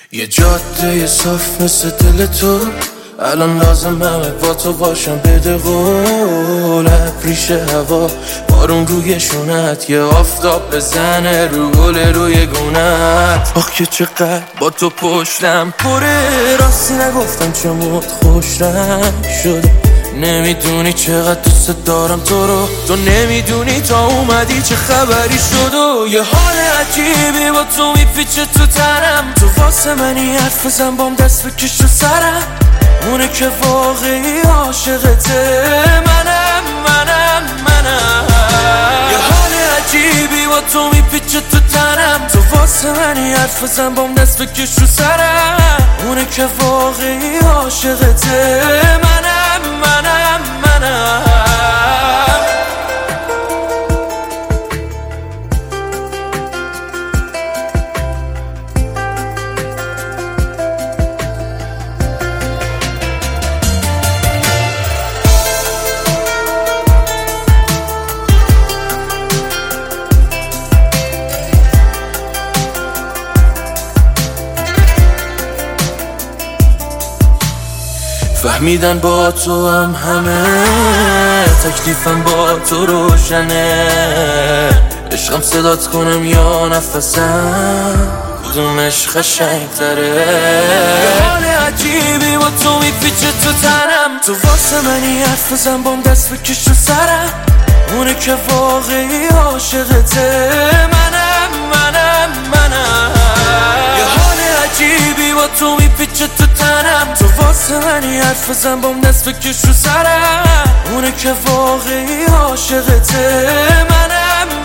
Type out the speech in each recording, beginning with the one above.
یه جاده صاف مثل دل تو، الان لازمه با تو باشم، بده قول. ابریش هوا، بارون روی شونت، یه آفتاب بزنه رو گل روی گونت. آخ که چقدر با تو پشتم پره، راستی نگفتم چمود خوش رنگ شده. نمیدونی چقدر دوست دارم تو رو، تو نمیدونی تا اومدی چه خبری شد. و یه حال عجیبی با تو میپیچه تو تنم، تو واسه منی حرف بزن بام دست بکش رو سرم. اونه که واقعی عاشقته، منم یه حال عجیبی با تو میپیچه تو تنم، تو واسه منی حرف بزن بام دست بکش رو سرم. اونه که واقعی عاشقته، منم فهمیدن با تو هم همه، تکلیفم با تو روشنه. عشقم صدات کنم یا نفسم، کدومش قشنگ‌تره. یه حال عجیبی با تو میپیچه تو تنم، تو واسه منی حرف بزن بام دست بکش رو سرم. اونه که واقعی عاشقته، منم یه حال عجیبی با تو میپیچه تو تنم، تو واسه منی حرف بزن بام دست بکش رو سرم. اونه که واقعی عاشقته، منم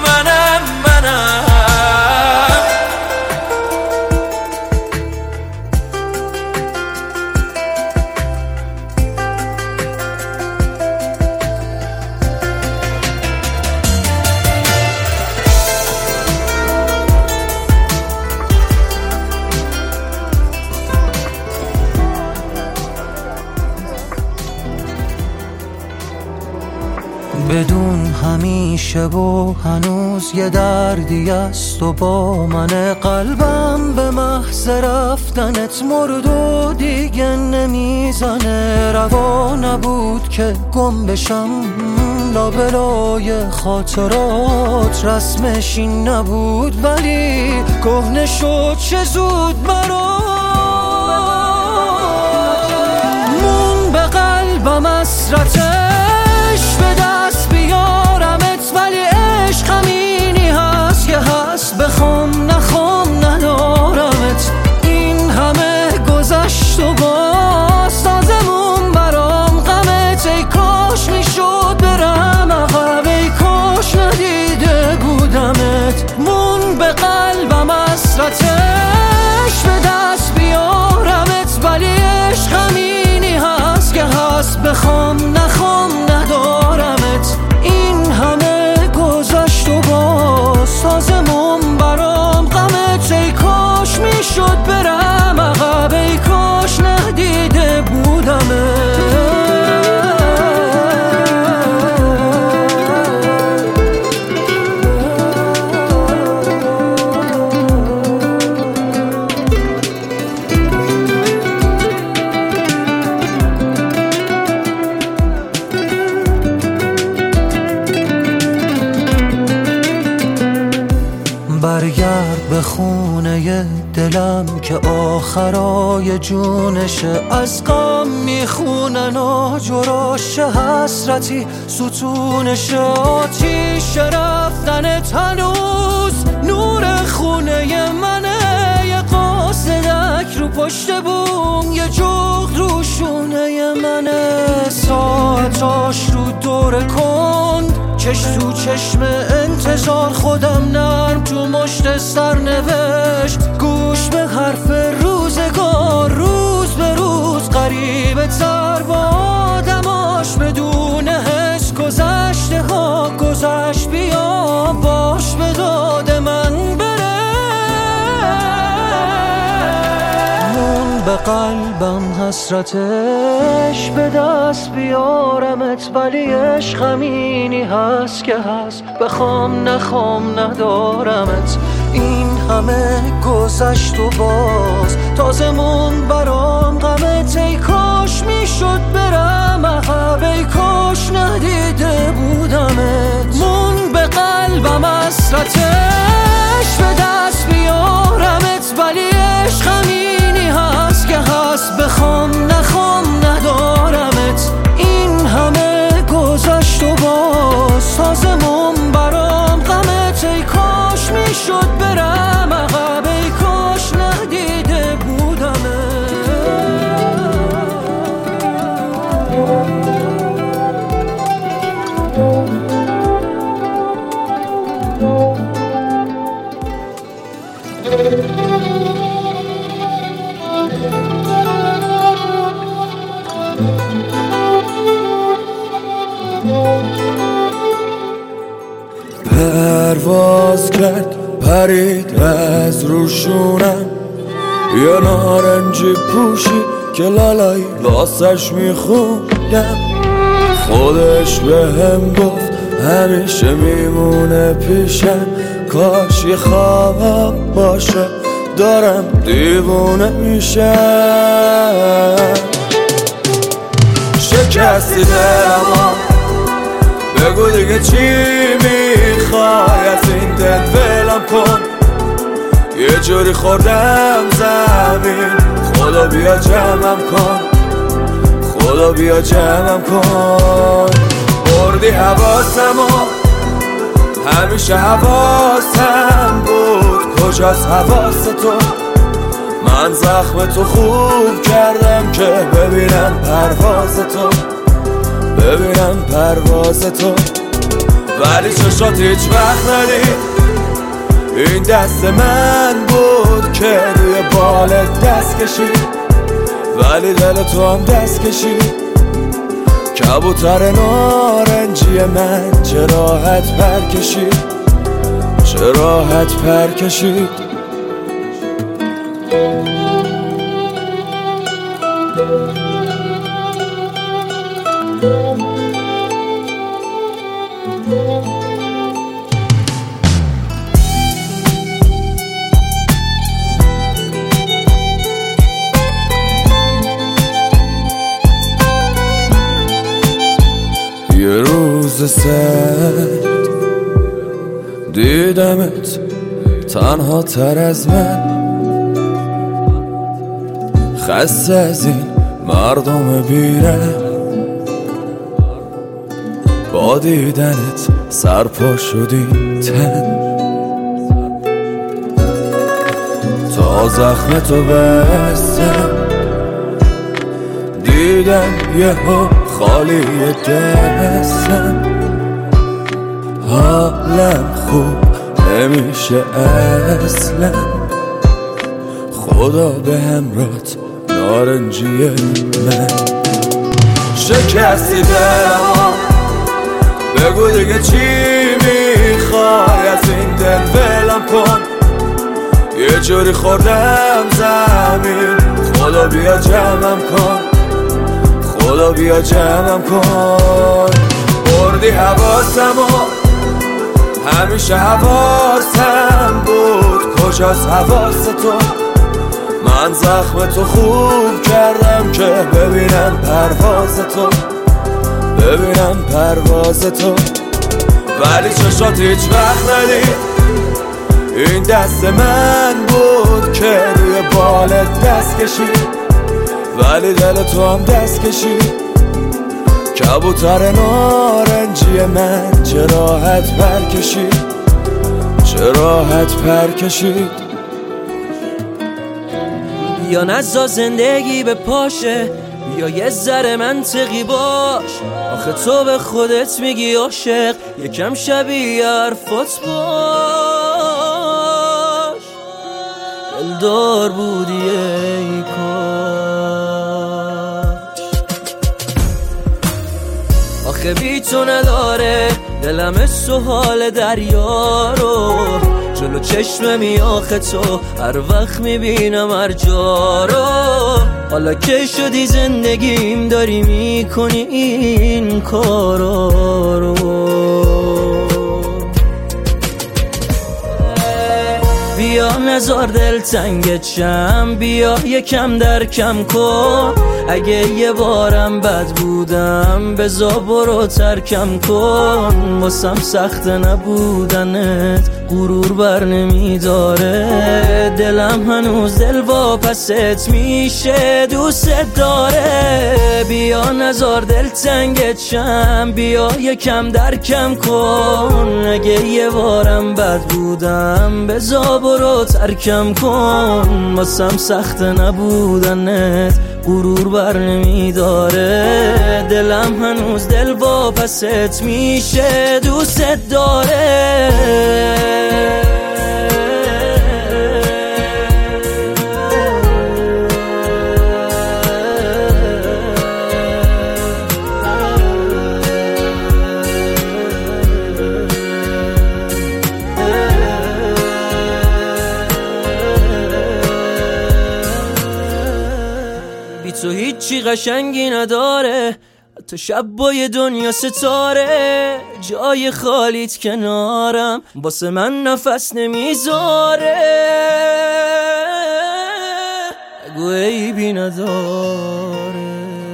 بدون همیشه و هنوز یه دردی است و با من، قلبم به محض رفتنت مرد و دیگه نمیزنه. روا نبود که گم بشم لابلای خاطرات، رسمش این نبود ولی کهنه شد چه زود برات. مون به قلبم حسرتش به دست بیارمت، ولی عشق همینی هست که هست، بخوام نخوام ندارمت. این همه گذشت و باز تازمون برام غمت. ای کاش میشد برم عقب، ای کاش ندیده بودمت. مون به قلبم حسرتش به دست بیارمت، ولی عشق همینی هست که هست، بخوام نخوام ندارمت. این همه گذشت و باز تازمون برام غمت. ای کاش میشد برم عقب، ای کاش ندیده بودمت. برگرد به خونه دلم که آخرای جونشه، از غم میخونن آجراش حسرتی ستونشه. آتیش رفتنت هنوز نور خونه منه، یه قاصدک رو پشت بوم، یه جغد رو شونه منه. ساعتاش رو دور کند، چش تو چشم انتظار، خودم نرم تو مشت سرنوشت. گوش به حرف روزگار، روز به روز غریبه تر با آدماش، بدون حس گذشته ها گذشت. بیا باش به داد من بره. مون به قلبم حسرتش به دست بیارمت، ولی عشق همینی هست که هست، بخوام نخوام ندارمت. این همه گذشت و باز تازه مون برام غمت. ای کاش میشد برم عقب، ای کاش ندیده بودمت. مون به قلبم حسرتش به دست بیارمت، ولی عشق همینی هست که هست، بخوام نخوام ندارمت. این همه گذشت و باز تازه مون برام غمت. ای کاش میشد برم عقب، ای کاش ندیده بودمت. پرواز کرد پرید از روشونم، یه نارنجی پوشی که لالایی واسش میخوندم. خودش به هم گفت همیشه میمونه پیشم، کاش یه خواب باشه دارم دیوونه میشم. شکستی دلمو بگو دیگه چی میخوای، از این دل ولم کن. یه جوری خوردم زمین، خدا بیا جمعم کن، خدا بیا جمعم کن. بردی حواسمو، همیشه حواسم بود، کجاست حواس تو؟ من زخم تو خوب کردم که ببینم پرواز تو، ببینم پرواز تو. ولی چشات هیچ وقت ندید، این دست من بود که روی بالت دست کشید، ولی دل تو هم دست کشید. کبوتر نارنجی من چه راحت پر کشید، چه راحت پر کشید. یه روز سرد دیدمت تنها تر از من، خسته از این مردم بیرم. با دیدنت سرپا شدی تن، تا زخم تو بستم دیدم یهو خالی دستم. حالم خوب نمیشه اصلا، خدا به همراهت نارنجی من. شکستی دلمو بگو دیگه چی میخوای، از این دل ولم کن. یه جوری خوردم زمین، خدا بیا جمعم کن، خدا بیا جمعم کن. بردی حواسمو، همیشه حواسم بود، کجاست حواس تو؟ من زخم تو خوب کردم که ببینم پرواز تو، ببینم پرواز تو. ولی چشات هیچ وقت ندید، این دست من بود که روی بالت دست کشید، ولی دل تو هم دست کشید. کبوتر نارنجی من چه راحت پر کشید، چه راحت پر کشید. یا نزا زندگی به پاشه، یا یه ذره منطقی باش. آخه تو به خودت میگی عاشق، یکم شبیه حرفات باش. دلدار بودی ای کاش. آخه بی تو نداره دلم سوال دریا رو، جلو چشممی آخه تو هر وقت میبینم هر جا رو. حالا که شدی زندگیم داری میکنی این کارا رو. بیا نزار دل تنگت شم، بیا یکم درکم کن. اگه یه بارم بد بودم بزا برو ترکم کن. واسم سخت نبودنت غرور بر نمیداره، دلم هنوز دل واپست میشه دوست داره. بیا نزار دل تنگت شم، بیا یکم درکم کن. اگه یه بارم بد بودم بزا برو ترکم کن. واسم سخت نبودنت غرور بر نمیداره، دلم هنوز دل واپست میشه دوست داره. تو هیچی قشنگی نداره، تو شب با یه دنیا ستاره. جای خالیت کنارم واسه من نفس نمیذاره. اگه عیبی نداره،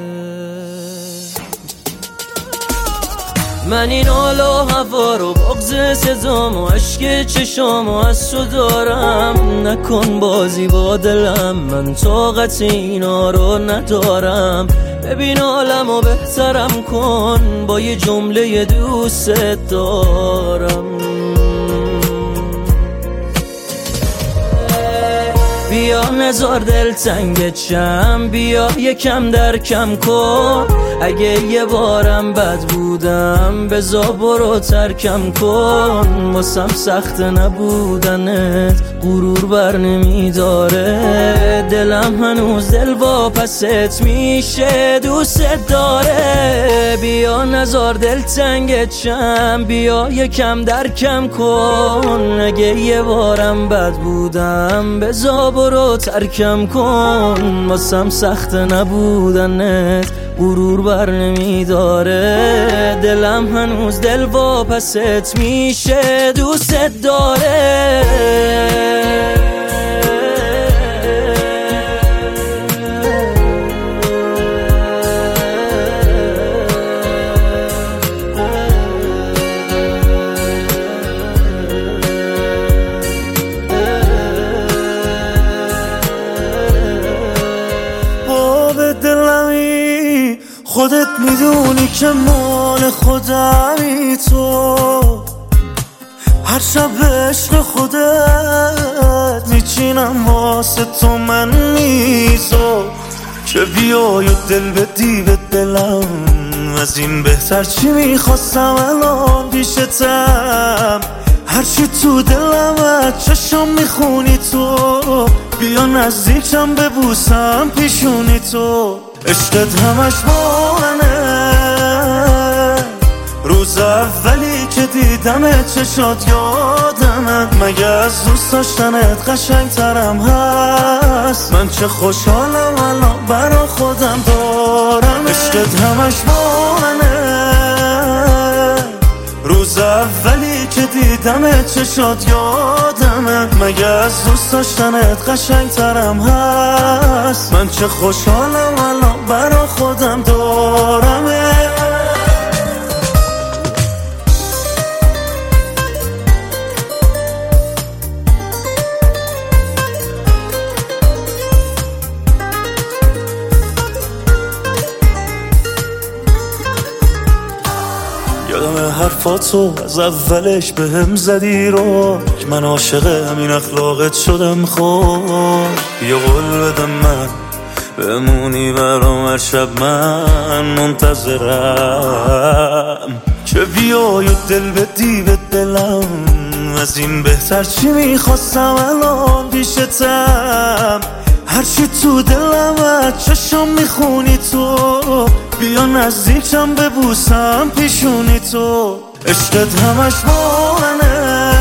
من این حال و هوا رو بغض صدام و عشق چشام و از تو دارم. نکن بازی با دلم، من طاقت اینا رو ندارم. ببین حالم و بهترم کن، با یه جمله دوست دارم. بیا نزار دل تنگت شم، بیا یکم درکم کن. اگه یه بارم بد بودم بزا برو ترکم کن. واسم سخت نبودنت غرور بر نمیداره، دلم هنوز دل واپست میشه دوست داره. بیا نزار دل تنگت شم، بیا یکم درکم کن. اگه یه بارم بد بودم بزا برو ترکم کن. واسم سخت نبودنت غرور بر نمیداره، دلم هنوز دل واپست میشه دوست داره. خودت میدونی که مال خودمی تو، هر شب عشق خودت میچینم واسه تو من میزو. که بیای و دل بدی به دلم، از این بهتر چی میخواستم الان پیشتم. هرچی تو دلم از چشم میخونی تو، بیا نزدیکم ببوسم پیشونی تو. عشقت همش با منه، روز اولی که دیدم چشات یادمه. مگه از دوست داشتنت قشنگ ترم هست؟ من چه خوشحالم الان برا خودم دارم. عشقت همش با منه، روز اولی که دیدم چشات یادمه. مگه از دوست داشتنت قشنگ ترم هست؟ من چه خوشحالم الان برا خودم دارم. یادم حرفاتو از اولش بهم زدی رو، که من عاشق همین اخلاقت شدم. خود یه قول بدم من بمونی برام هر شب، من منتظرم. که بیای و دل بدی به دلم، از این بهتر چی میخواستم الان پیشتم. هرچی تو دلم از چشم میخونی تو، بیا نزدیکم ببوسم پیشونی تو. عشقت همش با منه،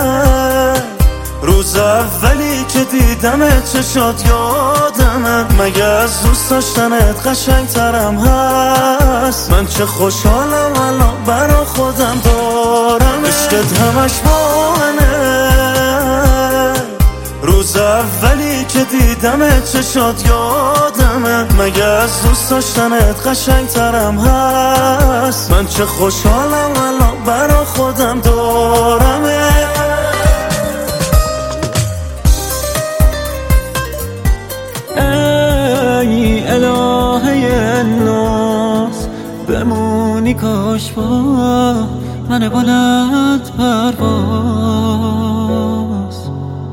روز اولی که دیدم چشات یادمه. مگه از دوست داشتنت قشنگ ترم هست؟ من چه خوشحالم الان برا خودم دارم. عشقت همش با منه، اولی که دیدمت چشات یادمه، مگه از دوست داشتنت قشنگ ترم هست؟ من چه خوشحالم الان برا خودم دارمه. ای الهه ناز بمونی کاش با من بلند پرواز،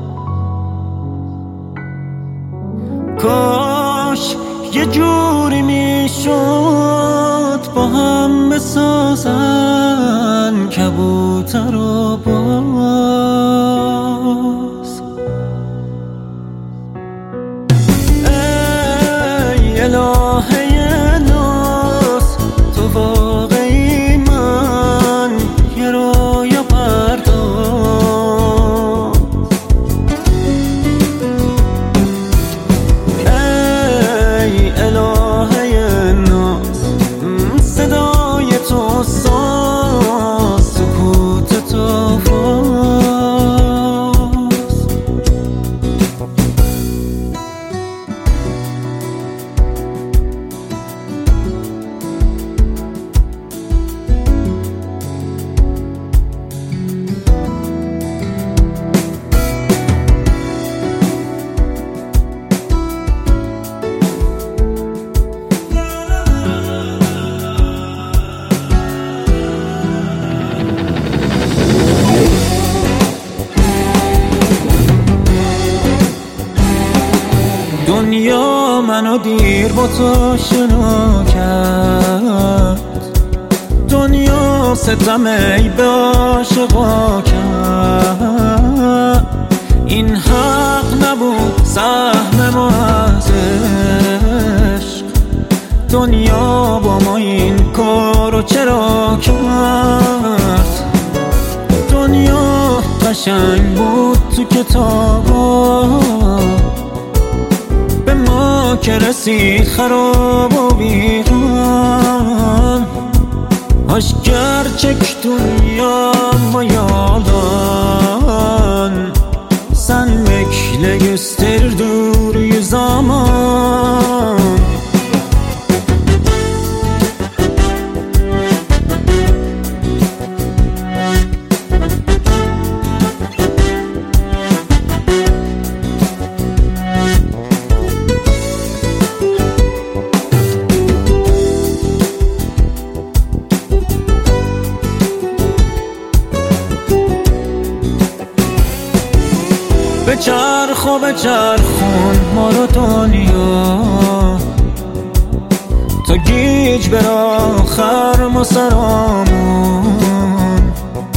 کاش یه جوری میشد با هم بسازن کبوتر و باز. ای الهه ناز تو واقعی من یه رویا پرداز. ای الهه ناز صدای تو ساز سکوت تو فاز. دنیا منو دیر با تو شنا کرد، دنیا ستم ای به عاشقا کرد. این حق نبود سهم ما از عشق، دنیا با ما این کارو چرا کرد؟ دنیا قشنگ بود تو کتابا، به ما که رسید خراب و ویران. Aşk gerçek dünya mı yalan? Sen bekle göster dur zaman. بچرخ و بچرخون ما رو دنیا تا گیج بر آخر ما سرامون.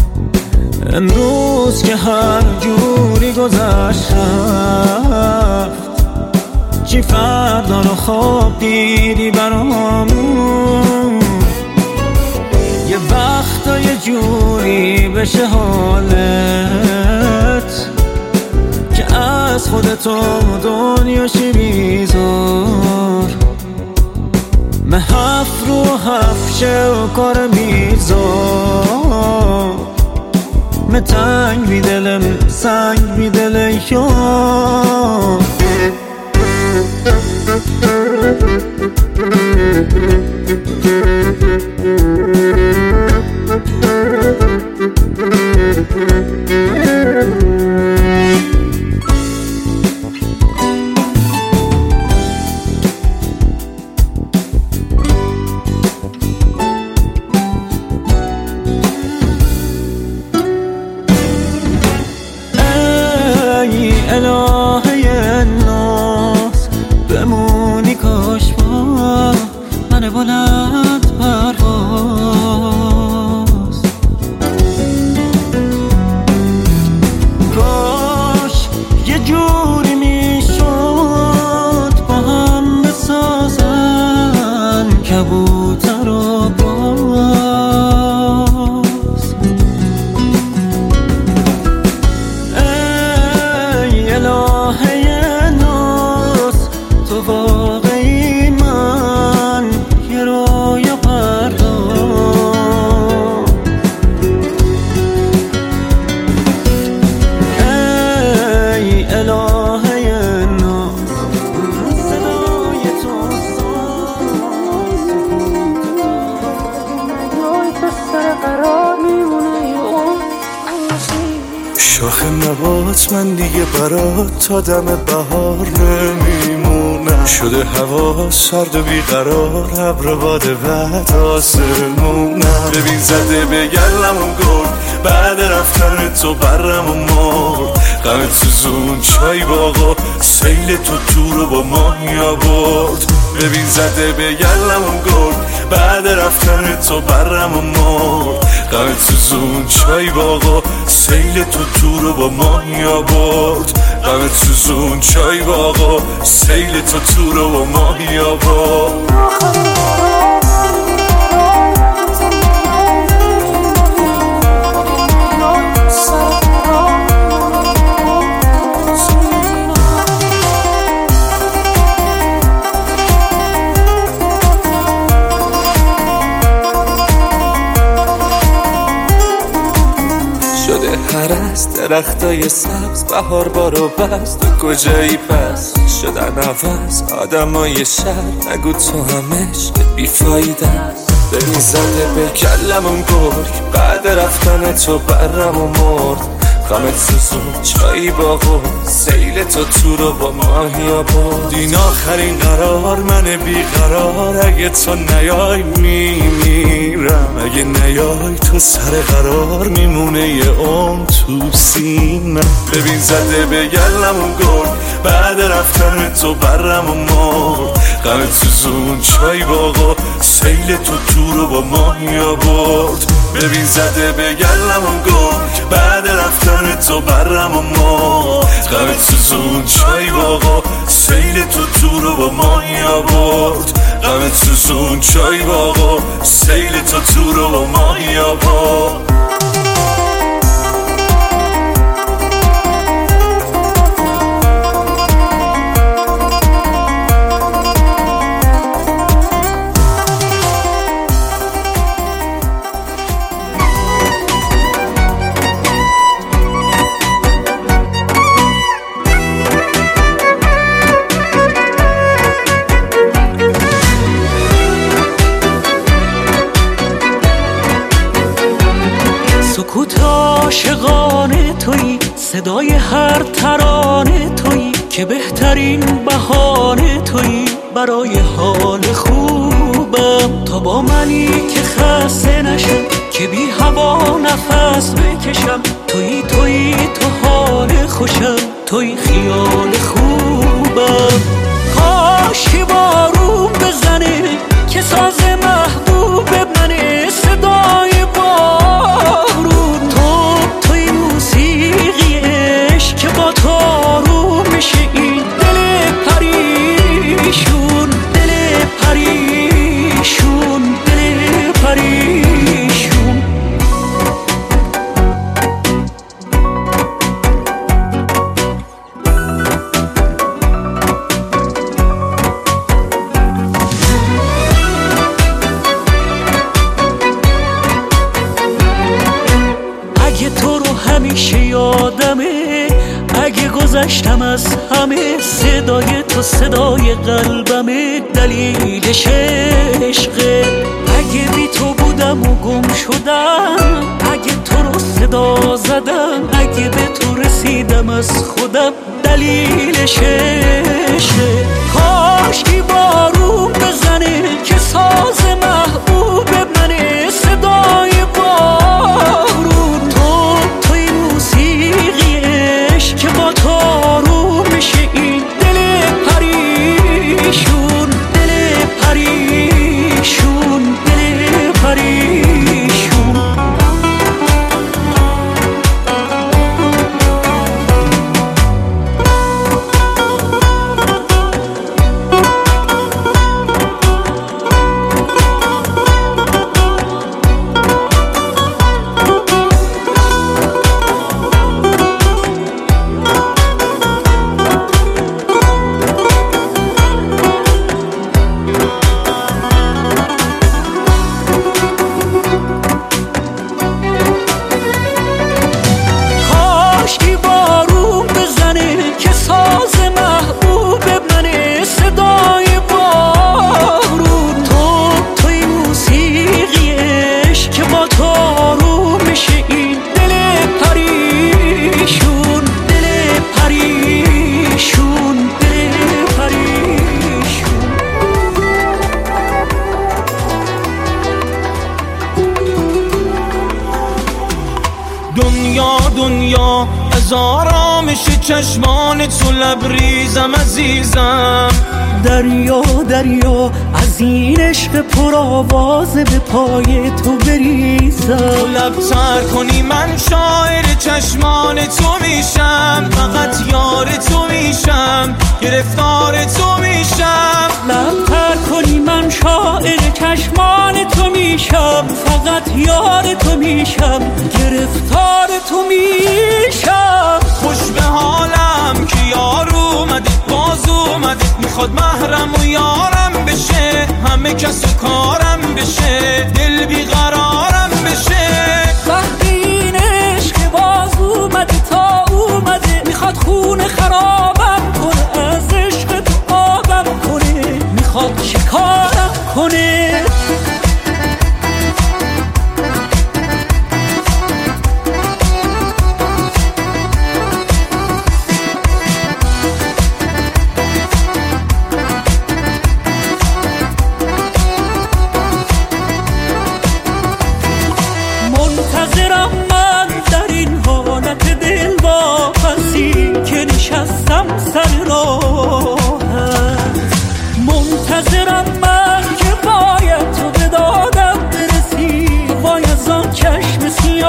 امروز که هر جوری گذشت رفت، چی فردا رو خواب دیدی برامون؟ یه وقتا یه جوری بشه حالت که از خودتو دنیاشی بیزار. محف رو حفشه و کار بیزار، متنگ بی دلم سنگ بی دل یار. الهه ناز بمونی کاش با من بلند پرواز. کاش یه جوری میشد با هم بسازن کبوتر و باز. الهه ناز تو واقعی من یه رویا پرداز. ای الهه آخه نبات من دیگه برات تا دم بهار نمیمونم. شده هوا سرد و بیقرار، ابر باد بعد آسمونم. ببین زده به گلمون گل، بعد رفتن تو برم و مرد. غم تو زون چای باغا، سیل تو تو رو با ماهی آورد. ببین زده به گلمون گل، بعد رفتن تو برم و مرد. غم تو زون چای باغا، سیل تو تو رو با ماهی آورد. غم تو زون چای باغا، سیل تو تو رو با ماهی آورد. هرست درختای سبز، بهار بارو بست، تو کجایی پس؟ شدن عوض آدمای شهر، نگو تو همش بیفایده است. ببین زده به کلمون گرگ، بعد رفتن تو برم و مرد. غمت سوزون چایی باغو، سیل تو تو رو با ماهی آورد. این آخرین قرار من بیقرار، اگه تو نیای میمیرم. اگه نیای تو سر قرار، میمونه یه عمر تو سینم. ببین زده به گلمون گل، بعد رفتن تو برم و مرد. غمت سوزون چای باغا، سیل تو تو رو با ماهی آورد. ببین زده به گلمون گل، بعد رفتن تو برم و مرد. غم سوزون چای باغا، سیل تو تو رو با ماهی آورد. غم سوزون چای باغا، سیل تو تو رو با ماهی آورد. سکوت عاشقانه تویی، صدای هر ترانه تویی، که بهترین بهانه تویی برای حال خوبم. تا با منی که خسته نشم، که بی هوا نفس بکشم. تویی تو حال خوشم، تویی خیال خوبم. کاش که بارون بزنه، که ساز محبوب منه. صدای بارون توی موسیقی عشق، که با تو آروم میشه این دل پریشون. دل پریشون، دل پریشون. اگه تو رو همیشه یادمه، اگه گذشتم از همه، صدای تو صدای قلبمه، دلیلش عشقه. اگه بی تو بودم و گم شدم، اگه تو رو صدا زدم، اگه به تو رسیدم از خودم، دلیلش عشقه. کاش که بارون بزنه، که ساز محبوب منه. صدای بارون توی موسیقی عشق، که با تو آروم میشه این دل پریشون. دل پریشون، دل پریشون. دنیا هزار آرامش چشمان تو لبریزم عزیزم. دریا دریا از این عشق پرآواز به پای تو بریزم. تو لب تر کنی من شاعر چشمان تو میشم، فقط یار تو میشم، گرفتار تو میشم. لب تر کنی من شاعر چشمان تو میشم، فقط یار تو میشم، گرفتار تو میشم. خوش به حالم که یار اومده باز اومده، میخواد محرم و یارم بشه، همه کس و کارم بشه، دل بیقرارم بشه. وقتی این عشق باز اومده تا اومده، میخواد خون خرابم کنه، از عشق تو آبم کنه، میخواد شکارم کنه. منتظرم من در این حالت دل واپسی که نشستم سر راهت. منتظرم من که باید تو به دادم برسی، وای از آن چشم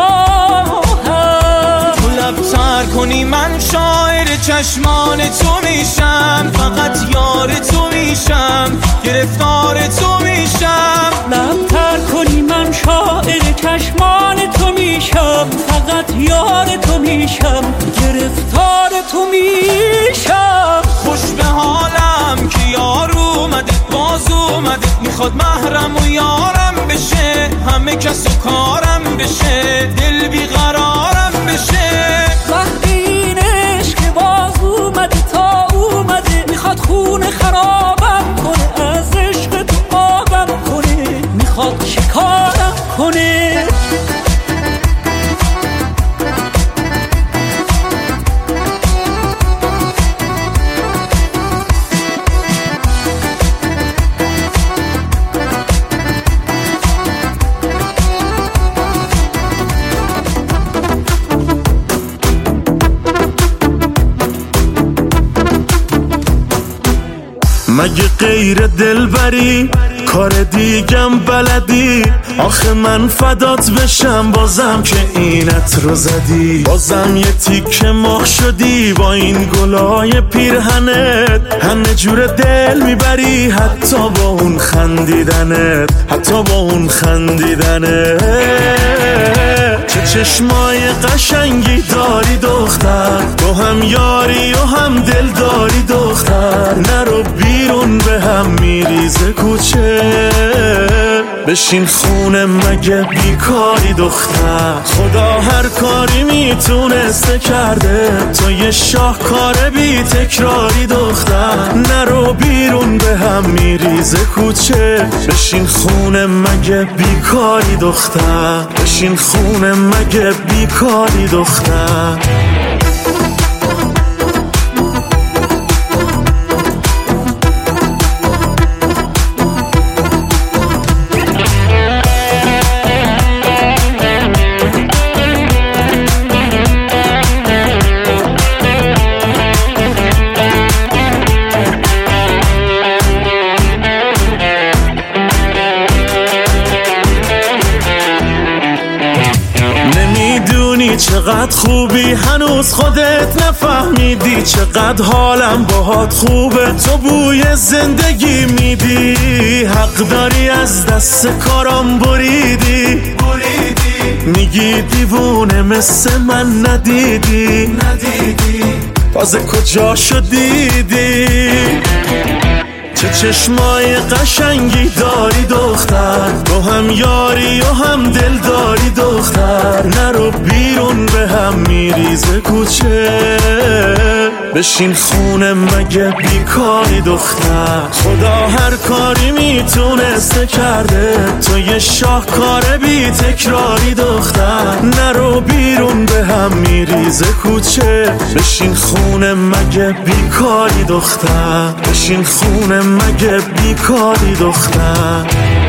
سیاهت. تو لب تر کنی من شاعر چشمان تو میشم، فقط یار تو میشم، گرفتار تو میشم. لب تر کنی من شاعر چشمان تو میشم، فقط یار تو میشم، گرفتار تو میشم. خوش به حالم که یار اومده باز اومده، میخواد محرم و یارم بشه، همه کس و کارم بشه، دل بیقرارم بشه. وقتی این عشق باز اومده تا اومده، میخواد خون خرابم کنه، از عشق تو آبم کنه، میخواد شکارم کنه. مگه غیر دلبری کار دیگم بلدی؟ آخه من فدات بشم بازم که اینت رو زدی، بازم یه تیکه ماه شدی با این گلای پیرهنت، همه جور دل میبری حتی با اون خندیدنت، حتی با اون خندیدنت. چه چشمای قشنگی داری دختر، تو هم یاری و هم دل داری دختر، نرو بیرون به هم میریزه کوچه، بشین خونه مگه بیکاری دختر. خدا هر کاری میتونسته کرده، تو یه شاهکار بی تکراری دختر، نرو بیرون به هم میریزه کوچه، بشین خونه مگه بیکاری دختر، بشین خونه مگه بیکاری دختر. چقدر خوبی هنوز خودت نفهمیدی، چقدر حالم باهات خوبه، تو بوی زندگی میدی، حق داری از دست کارام بریدی، میگی دیوونه مثل من ندیدی، تازه کجا شدیدی. چه چشمای قشنگی داری دختر، تو هم یاری و هم دل داری دختر، نرو بیرون به هم میریزه کوچه، بشین خونه مگه بیکاری دختر. خدا هر کاری میتونسته کرده، تو یه شاهکار بی تکراری دختر، نرو بیرون به هم میریزه کوچه، بشین خونه مگه بیکاری دختر، بشین خونه مگه بیکاری دختر.